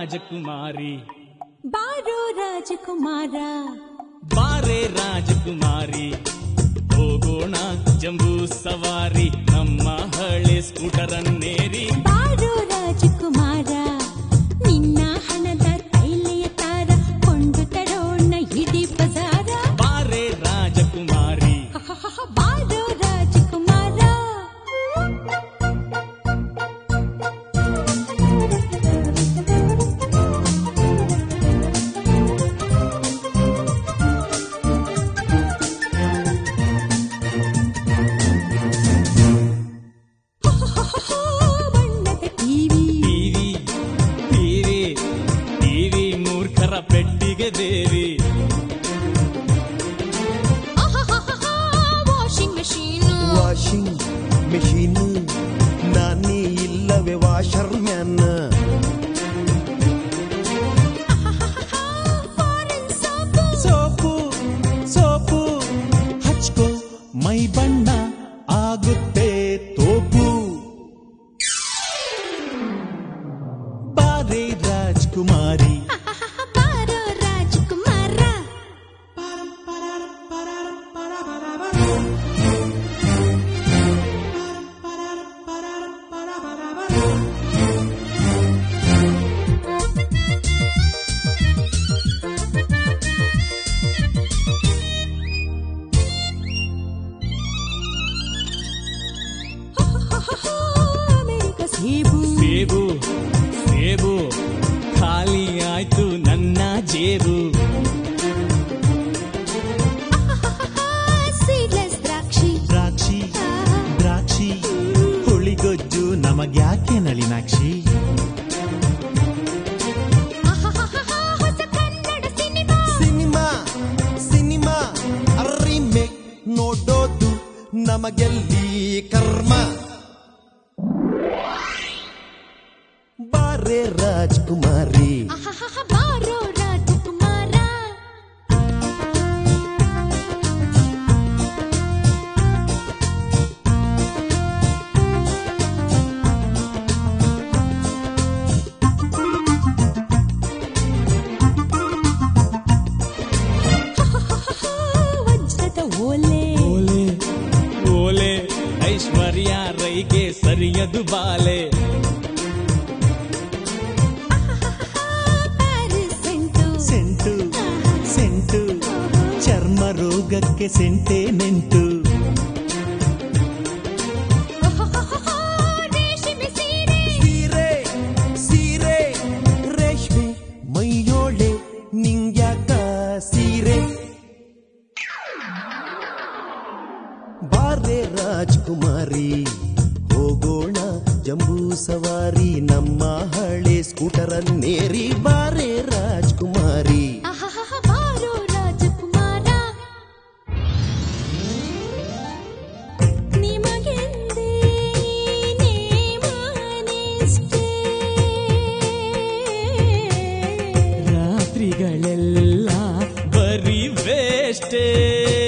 ರಾಜಕುಮಾರಿ ಬಾರೋ ರಾಜಕುಮಾರ ಬಾರೆ ರಾಜಕುಮಾರಿ ಹೋಗೋಣ ಜಂಬೂ ಸವಾರಿ ನಮ್ಮ ಹಳೆ ಸ್ಕೂಟರನ್ನೇರಿ ಬಾರೋ ರಾಜಕುಮಾರ ನಿನ್ನ ಹಣದ ತೈಲೆಯ ತಾರ ಕೊಂಡು ತರೋಣ ಇಡೀ ಬಜಾರ ಬಾರೆ ರಾಜಕುಮಾರಿ ಬಾರೋ ರಾಜಕುಮಾರ ಬಣ್ಣದ ಟಿವಿ ಮೂರ್ಖರ ಪೆಟ್ಟಿಗೆ ದೇವಿ ವಾಷಿಂಗ್ ಮೆಷೀನು ವಾಷಿಂಗ್ ಮೆಷೀನ್ ನಾನೇ ಇಲ್ಲವೇ ವಾಷರ್ ಮ್ಯಾನ್ ಸೋಪು ಹಚ್ಕೋ ಮೈ ಬಣ್ಣ ಆಗುತ್ತೆ ತೋಪು ಬಾರೆ ರಾಜ್ಕುಮಾರಿ ಬಾರೋ ರಾಜಕುಮಾರ ಅಮೆರಿಕ ಸೇಬು ಸೇಬು ಖಾಲಿ ಆಯ್ತು ನನ್ನ ಜೇಬು ಸೀಡ್ಲೆಸ್ ದ್ರಾಕ್ಷಿ ಹುಳಿಗೊಜ್ಜು ನಮಗ್ಯಾಕೆ ನಳಿನಾಕ್ಷಿ ಹೊಸ ಕನ್ನಡ ಸಿನಿಮಾ ರೀಮೇಕ್ ನೋಡೋದು ನಮಗೆಲ್ಲಿ ಕರ್ಮ ಬಾರೆ ರಾಜ್ಕುಮಾರಿ ಬಾರೋ ರಾಜಕುಮಾರ ವಜ್ರದ ಓಲೆ ಐಶ್ವರ್ಯ ರೈಗೆ ಸರಿಯದು ಬಾಲೆ ಸೆಂಟು ಚರ್ಮ ರೋಗಕ್ಕೆ ಸೆಂಟೆ ನೆಂಟು ಸೀರೆ ರೇಷ್ಮೆ ಮೈಯೋಳೆ ನಿಂಗ್ಯಾಕ ಸೀರೆ ಬಾರೆ ರಾಜ್ಕುಮಾರಿ ಹೋಗೋಣ ಜಂಬೂ ಸವಾರಿ ನಮ್ಮ ಹಳೆ ಸ್ಕೂಟರನ್ನೇರಿ ಬಾರೆ ರಾಜ್ಕುಮಾರಿ ಬಾರೋ ರಾಜಕುಮಾರ ನಿಮಗೆಂದೇ ನೇಮನಿಷ್ಟೇ ರಾತ್ರಿಗಳೆಲ್ಲ ಬರೀ ವೇಷ್ಟೇ